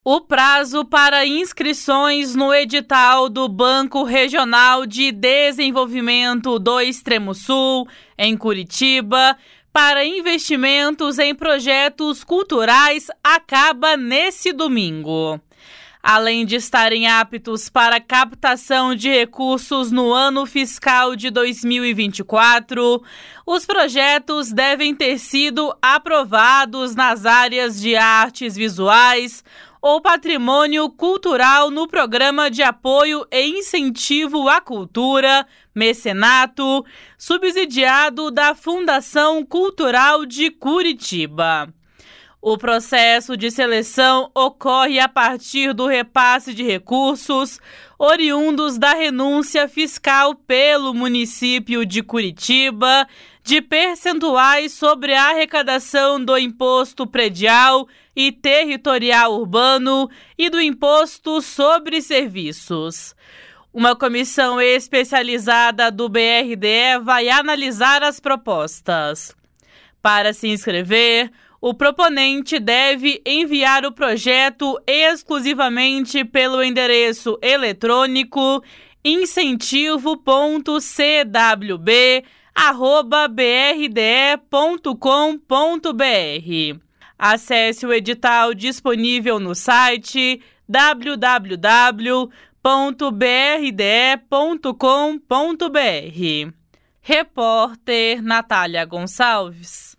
O prazo para inscrições no edital do Banco Regional de Desenvolvimento do Extremo Sul, em Curitiba, para investimentos em projetos culturais acaba nesse domingo. Além de estarem aptos para captação de recursos no ano fiscal de 2024, os projetos devem ter sido aprovados nas áreas de artes visuais ou patrimônio cultural no Programa de Apoio e Incentivo à Cultura, Mecenato, subsidiado da Fundação Cultural de Curitiba. O processo de seleção ocorre a partir do repasse de recursos oriundos da renúncia fiscal pelo município de Curitiba de percentuais sobre a arrecadação do Imposto Predial e Territorial Urbano e do Imposto sobre Serviços. Uma comissão especializada do BRDE vai analisar as propostas. Para se inscrever, o proponente deve enviar o projeto exclusivamente pelo endereço eletrônico incentivo.cwb@brde.com.br. Acesse o edital disponível no site www.brde.com.br. Repórter Natália Gonçalves.